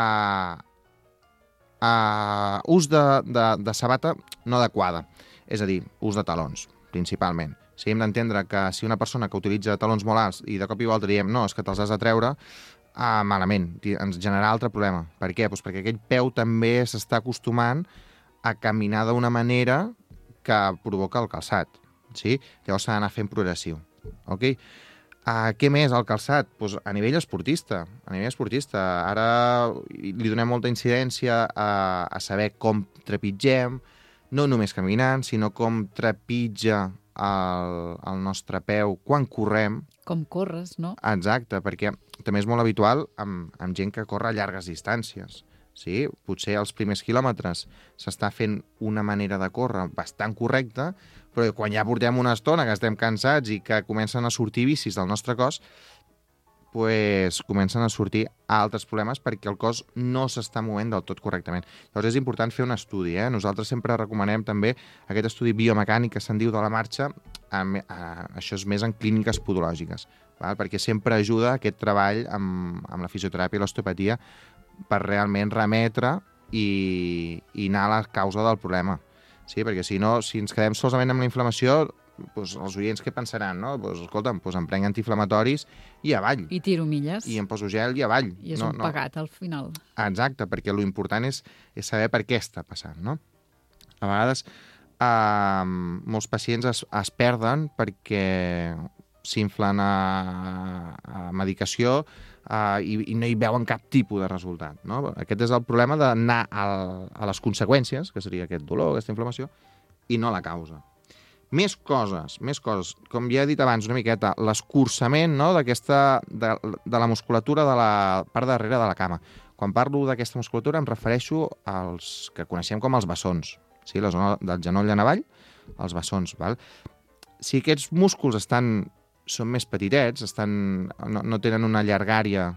Ús de sabata no adequada, és a dir, ús de talons, principalment. Si hem d'entendre que si una persona que utilitza talons molt alts i de cop i volta diem no, és que te'ls has de treure, malament, ens generarà altre problema. Per què? Doncs perquè aquell peu també s'està acostumant a caminar d'una manera que provoca el calçat. Sí? Llavors s'ha d'anar fent progressiu. Okay? Què més al calçat? Pues a nivell esportista. Ara li donem molta incidència a saber com trepitgem, no només caminant, sinó com trepitja el nostre peu quan correm. Com corres, no? Exacte, perquè també és molt habitual amb gent que corre a llargues distàncies. Sí? Potser els primers quilòmetres s'està fent una manera de córrer bastant correcta, però quan ja portem una estona que estem cansats i que comencen a sortir vicis del nostre cos, pues comencen a sortir altres problemes perquè el cos no s'està movent del tot correctament. Llavors és important fer un estudi. Nosaltres sempre recomanem també aquest estudi biomecànic que se'n diu de la marxa, això és més en clíniques podològiques, perquè sempre ajuda aquest treball amb la fisioteràpia i l'osteopatia per realment remetre i anar a la causa del problema. Sí, perquè si no, si ens quedem solament amb la inflamació, doncs els oients què pensaran, no? Doncs escolta'm, em prenc antiinflamatoris i avall. I tiro milles. I em poso gel i avall. I és un pegat al final. Exacte, perquè l'important és saber per què està passant, no? A vegades molts pacients es perden perquè s'inflen a medicació i no hi veuen cap tipus de resultat, no? Aquest és el problema d'anar a les conseqüències, que seria aquest dolor, aquesta inflamació, i no la causa. Més coses. Com ja he dit abans una miqueta, l'escurçament, no, de la musculatura de la part darrere de la cama. Quan parlo d'aquesta musculatura em refereixo als que coneixem com els bessons, sí? La zona del genoll en avall, els bessons. Val? Si aquests músculs són més petitets, no tenen una llargària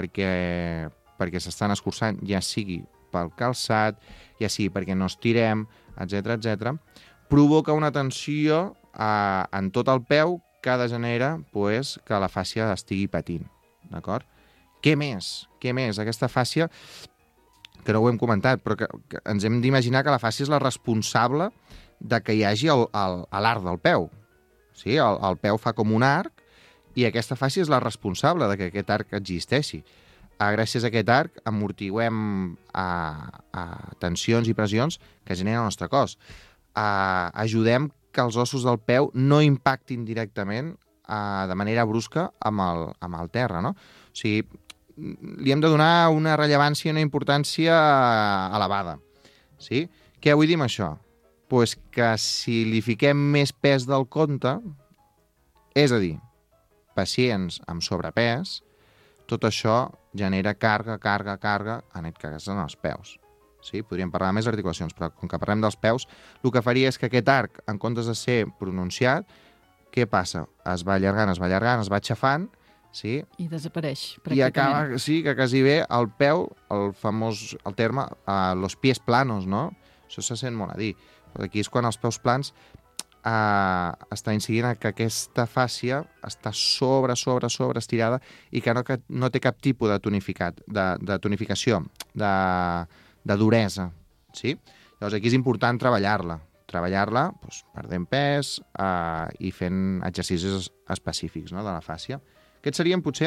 perquè s'estan escurçant, ja sigui pel calçat, ja sigui perquè no estirem, etc., provoca una tensió en tot el peu que ha de generar que la fàscia estigui patint. D'acord? Què més? Aquesta fàscia, que no ho hem comentat, però que ens hem d'imaginar que la fàscia és la responsable de que hi hagi l'arc del peu. Sí? El peu fa com un arc i aquesta fàscia és la responsable de que aquest arc existeixi. gràcies a aquest arc amortiguem tensions i pressions que genera el nostre cos. Ajudem que els ossos del peu no impactin directament de manera brusca amb el terra, no? O sigui, li hem de donar una rellevància i una importància elevada. Sí? Què vull dir amb això? Pues que si li fiquem més pes del compte, és a dir, pacients amb sobrepès, tot això genera carga en aquest cas en els peus. Sí? Podríem parlar de més articulacions, però com que parlem dels peus, el que faria és que aquest arc, en comptes de ser pronunciat, què passa? Es va allargant, es va aixafant, sí? I desapareix, I pràcticament. acaba, sí, que quasi bé el peu, el terme, los pies planos, no? Això se sent molt a dir. Però aquí és quan els peus plans està incidint que aquesta fàscia està sobre estirada i que no té cap tipus de tonificació, de duresa. Sí? Llavors aquí és important treballar-la doncs, perdent pes i fent exercicis específics, no?, de la fàscia. Aquests serien potser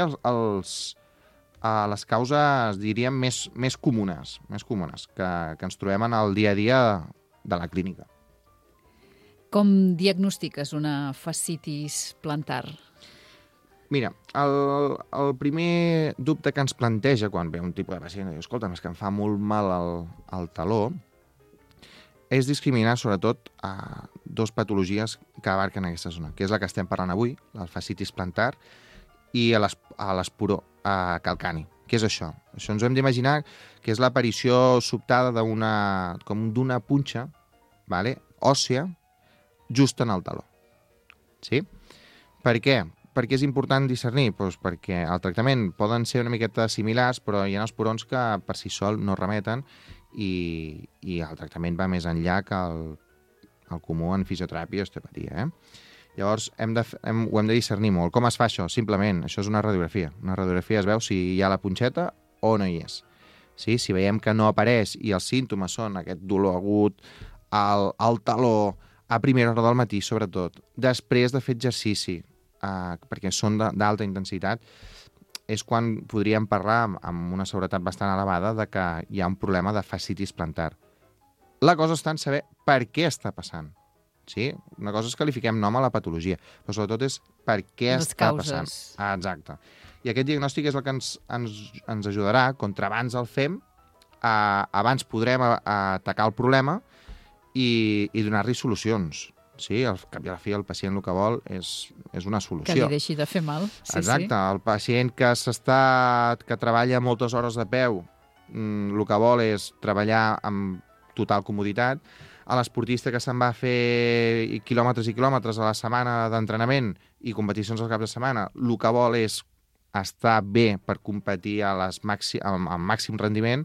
les causes, diríem, més comunes que ens trobem en el dia a dia de la clínica. Com diagnostiques una fascitis plantar? Mira, el primer dubte que ens planteja quan ve un tipus de pacient i diu, escolta, és que em fa molt mal el taló, és discriminar sobretot dues patologies que abarquen aquesta zona, que és la que estem parlant avui, la fascitis plantar, i l'esporó calcani. Què és això? Això ens ho hem d'imaginar que és l'aparició sobtada d'una punxa, vale, òssia, just en el taló. Sí? Per què? Per què és important discernir? Doncs perquè el tractament poden ser una miqueta similars, però hi ha esporons que per si sol no remeten i el tractament va més enllà que el comú en fisioteràpia i osteopatia. Llavors, ho hem de discernir molt. Com es fa això? Simplement, això és una radiografia. Una radiografia es veu si hi ha la punxeta o no hi és. Sí? Si veiem que no apareix i els símptomes són aquest dolor agut, el taló, a primera hora del matí, sobretot, després de fer exercici, perquè són d'alta intensitat, és quan podríem parlar amb una seguretat bastant elevada de que hi ha un problema de fascitis plantar. La cosa està en saber per què està passant. Sí? Una cosa és que li fiquem nom a la patologia, però sobretot és per què està passant. Exacte. I aquest diagnòstic és el que ens ajudarà, contra abans el fem, abans podrem atacar el problema i donar-li solucions. Sí, al cap i a la fi el pacient el que vol és una solució. Que li deixi de fer mal. Sí, exacte, sí. El pacient que treballa moltes hores de peu, el que vol és treballar amb total comoditat. A l'esportista que se'n va a fer quilòmetres i quilòmetres a la setmana d'entrenament i competicions al cap de setmana, el que vol és estar bé per competir amb màxim rendiment,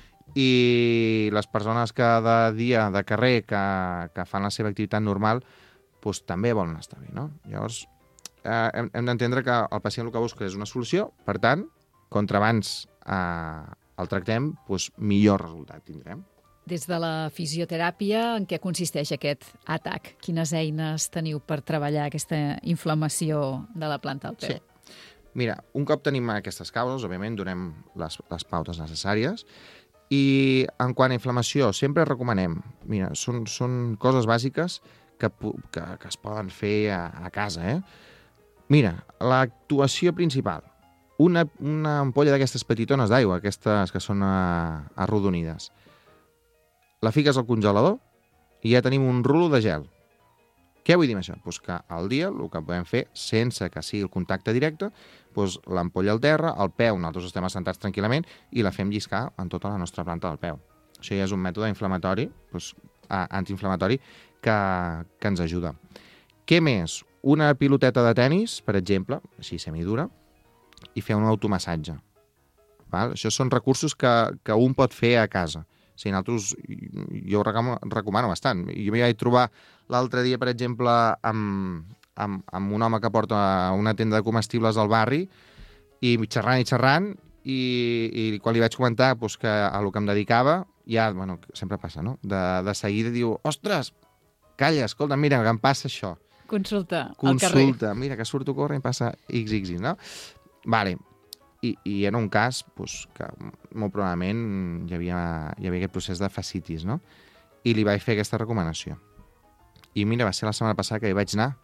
i les persones que de dia, de carrer, que fan la seva activitat normal, doncs també volen estar bé, no? Llavors, hem d'entendre que el pacient el que busca és una solució, per tant, contra abans el tractem, doncs millor resultat tindrem. Des de la fisioteràpia, en què consisteix aquest atac? Quines eines teniu per treballar aquesta inflamació de la planta del peu? Sí. Mira, un cop tenim aquestes causes, òbviament donem les pautes necessàries, i en quant a inflamació, sempre recomanem, mira, són coses bàsiques que es poden fer a casa. Mira, l'actuació principal, una ampolla d'aquestes petitones d'aigua, aquestes que són arrodonides. La fiques al congelador i ja tenim un rulo de gel. Què vull dir amb això? Pues que al dia el que podem fer, sense que sigui el contacte directe, doncs l'ampolla al terra, el peu, nosaltres estem assentats tranquil·lament i la fem lliscar en tota la nostra planta del peu. Això ja és un mètode inflamatori, doncs, antiinflamatori, que ens ajuda. Què més? Una piloteta de tenis, per exemple, així semidura, i fer un automassatge. Val? Això són recursos que un pot fer a casa. Sí, jo ho recomano bastant. Jo m'hi vaig trobar l'altre dia, per exemple, amb un home que porta una tenda de comestibles al barri i xerrant, i quan li vaig comentar doncs, que a lo que em dedicava, ja, bueno, sempre passa, no? De seguida diu, ostres, calla, escolta, mira, que em passa això. Consulta al carrer. Mira, que surto a córrer i em passa XX, no? Vale. i era un cas que molt probablement hi havia aquest procés de fascitis, no? I li vaig fer aquesta recomanació. I mira, va ser la setmana passada que hi vaig anar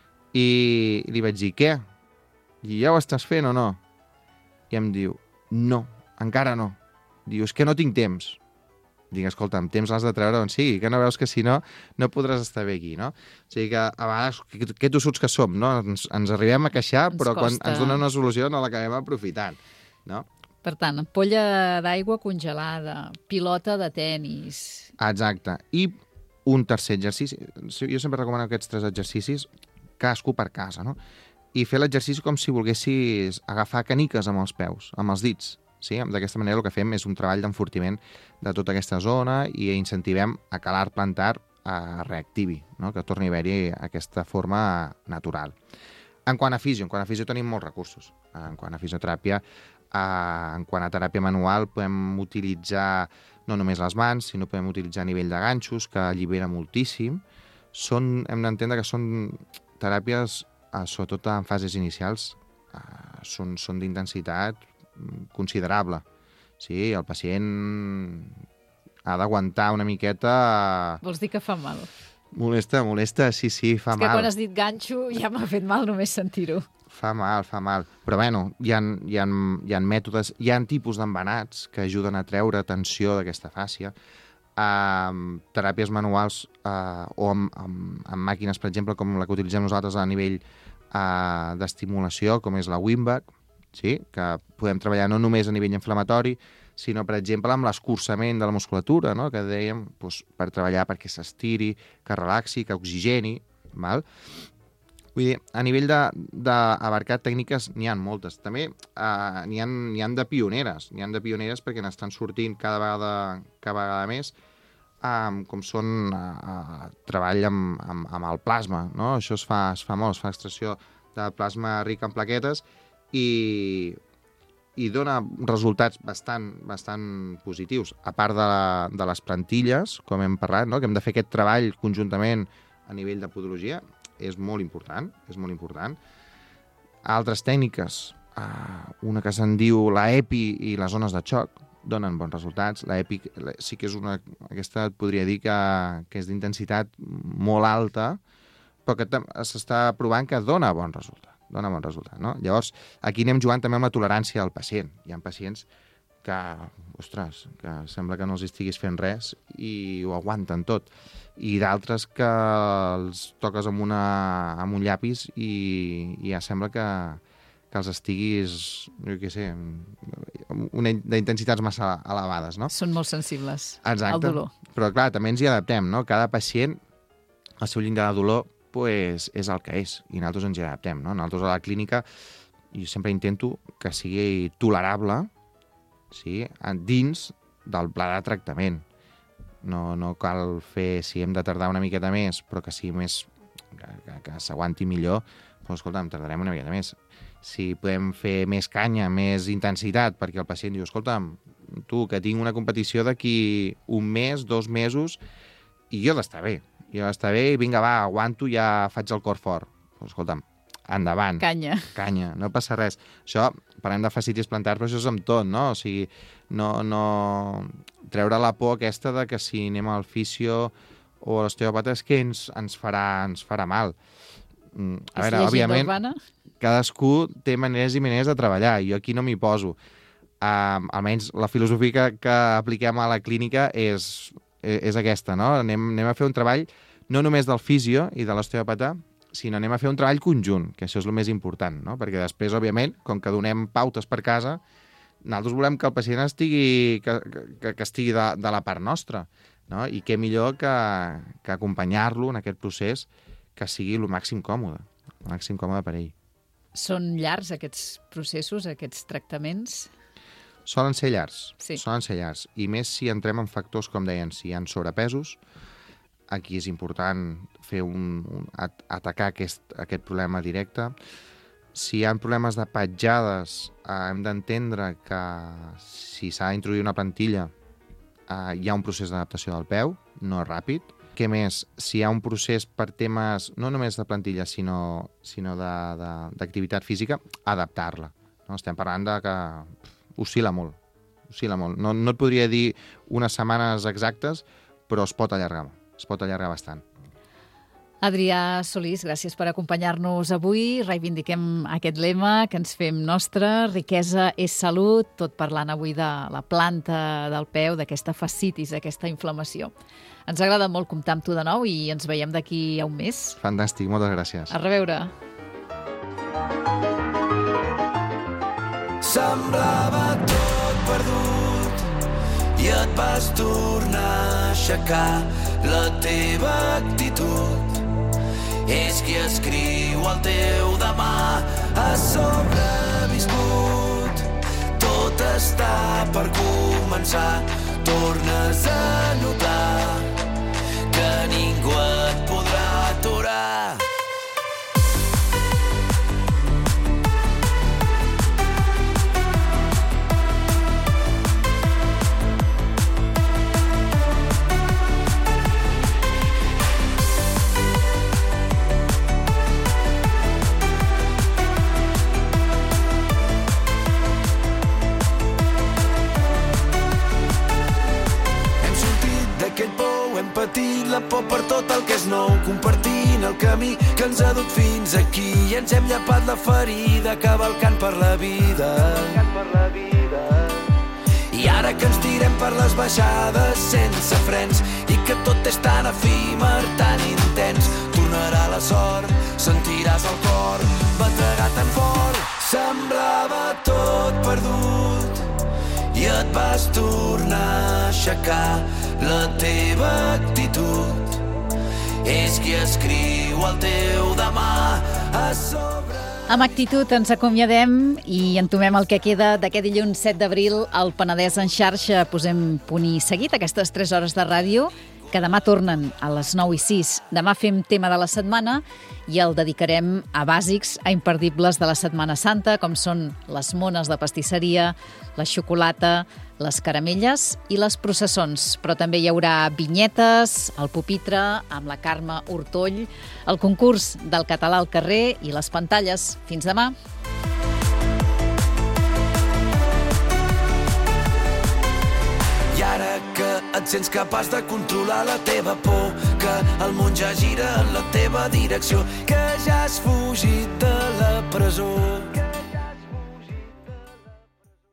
i li vaig dir, què? I ja ho estàs fent o no? I em diu, no, encara no. Diu, és que no tinc temps. Dic, escolta, amb temps l'has de treure on sigui, que no veus que si no, no podràs estar bé aquí, no? O sigui que a vegades, que tossuts que som, no? Ens arribem a queixar, però quan ens donen una solució no l'acabem aprofitant, no? Per tant, ampolla d'aigua congelada, pilota de tennis... Exacte. I un tercer exercici. Jo sempre recomano aquests 3 exercicis, cadascú per casa, no? I fer l'exercici com si volguessis agafar caniques amb els peus, amb els dits. Sí? D'aquesta manera el que fem és un treball d'enfortiment de tota aquesta zona i incentivem a que l'art plantar reactivi, no? Que torni a haver-hi aquesta forma natural. En quant a fisio tenim molts recursos. En quant a fisioteràpia, en quant a teràpia manual, podem utilitzar no només les mans, sinó podem utilitzar a nivell de ganxos, que allibera moltíssim. Hem d'entendre que són teràpies, sobretot en fases inicials, són d'intensitat considerable. Sí, el pacient ha d'aguantar una miqueta... Vols dir que fa mal? Molesta, sí, fa mal. És que quan has dit ganxo ja m'ha fet mal només sentir-ho. Fa mal. Però bueno, hi ha mètodes, hi ha tipus d'embenats que ajuden a treure tensió d'aquesta fàscia. Teràpies manuals o amb màquines, per exemple, com la que utilitzem nosaltres a nivell d'estimulació, com és la Wimback, sí? Que podem treballar no només a nivell inflamatori, sinó, per exemple, amb l'escurçament de la musculatura, no? Que dèiem, per treballar perquè s'estiri, que relaxi, que oxigeni. Val? Vull dir, a nivell d'abarcar tècniques n'hi ha moltes. També n'hi ha de pioneres. N'hi ha de pioneres perquè n'estan sortint cada vegada més, com són treball amb el plasma, no? Això es fa molt, es fa extracció de plasma ric en plaquetes i dona resultats bastant positius. A part de les plantilles, com hem parlat, no? Que hem de fer aquest treball conjuntament a nivell de podologia, és molt important. Altres tècniques, una que se'n diu la EPI i les zones de xoc, donen bons resultats. La EPI sí que és aquesta et podria dir que és d'intensitat molt alta, però que s'està provant que dona bon resultat, no? Llavors, aquí anem jugant també amb la tolerància del pacient. Hi ha pacients que, ostres, que sembla que no els estiguis fent res i ho aguanten tot. I d'altres que els toques amb un llapis i ja sembla que els estiguis, jo què sé, d'intensitats massa elevades, no? Són molt sensibles al dolor. Però, clar, també ens hi adaptem, no? Cada pacient, el seu llindar de dolor, és el que és, i nosaltres ens hi adaptem, no? Nosaltres a la clínica, jo sempre intento que sigui tolerable, sí? Dins del pla de tractament. No cal fer, si hem de tardar una miqueta més, però que sigui més, que s'aguanti millor, doncs, escolta, tardarem una miqueta més. Si podem fer més canya, més intensitat, perquè el pacient diu, escolta, tu, que tinc una competició d'aquí un mes, 2 mesos, i jo he d'estar bé. I vinga, va, aguanto, ja faig el cor fort. Doncs, escolta'm, endavant. Canya, no passa res. Això, parlem de fascitis plantars, però això és amb tot, no? O sigui, no treure la por aquesta de que si anem al fisio o a l'osteòpata és que ens farà mal. A veure, òbviament, cadascú té maneres i maneres de treballar, i jo aquí no m'hi poso. Almenys la filosofia que apliquem a la clínica és aquesta, no? Anem a fer un treball no només del fisio i de l'osteòpata, sinó anem a fer un treball conjunt, que això és el més important, no? Perquè després, òbviament, com que donem pautes per casa, nosaltres volem que el pacient estigui de la part nostra, no? I què millor que acompanyar-lo en aquest procés que sigui el màxim còmode per ell. Són llargs aquests processos, aquests tractaments? Solen ser llargs, sí. I més si entrem en factors, com deien, si hi ha sobrepesos, aquí és important fer atacar aquest problema directe. Si hi ha problemes de petjades, hem d'entendre que si s'ha d'introduir una plantilla hi ha un procés d'adaptació del peu, no és ràpid. Què més? Si hi ha un procés per temes no només de plantilla, sinó d'activitat física, adaptar-la. No? Estem parlant de que oscil·la molt. No et podria dir unes setmanes exactes, però es pot allargar bastant. Adrià Solís, gràcies per acompanyar-nos avui. Reivindiquem aquest lema que ens fem nostre, riquesa és salut, tot parlant avui de la planta del peu, d'aquesta fascitis, d'aquesta inflamació. Ens agrada molt comptar amb tu de nou i ens veiem d'aquí a un mes. Fantàstic, moltes gràcies. A reveure. Semblava tot perdut i et vas tornar a aixecar. La teva actitud és qui escriu el teu demà. Has sobreviscut, tot està per començar. Tornes a notar que ningú et podrà aturar. Patit la por per tot el que és nou, compartint el camí que ens ha dut fins aquí i ens hem llapat la ferida cavalcant per la vida. I ara que ens tirem per les baixades sense frens i que tot és tan efímer, tan intens, tornarà la sort, sentiràs el cor bategar tan fort. Semblava tot perdut i et vas tornar a aixecar. La teva actitud és qui escriu el teu demà a sobre. Amb actitud ens acomiadem i entomem el que queda d'aquest dilluns 7 d'abril al Penedès en xarxa. Posem punt i seguit aquestes 3 hores de ràdio que demà tornen a les 9:06. Demà fem tema de la setmana i el dedicarem a bàsics, a imperdibles de la Setmana Santa, com són les mones de pastisseria, la xocolata, les caramelles i les processons. Però també hi haurà vinyetes, el pupitre amb la Carme Hortoll, el concurs del català al carrer i les pantalles. Fins demà. I ara que et sents capaç de controlar la teva por, que el món ja gira en la teva direcció, que ja has fugit de la presó,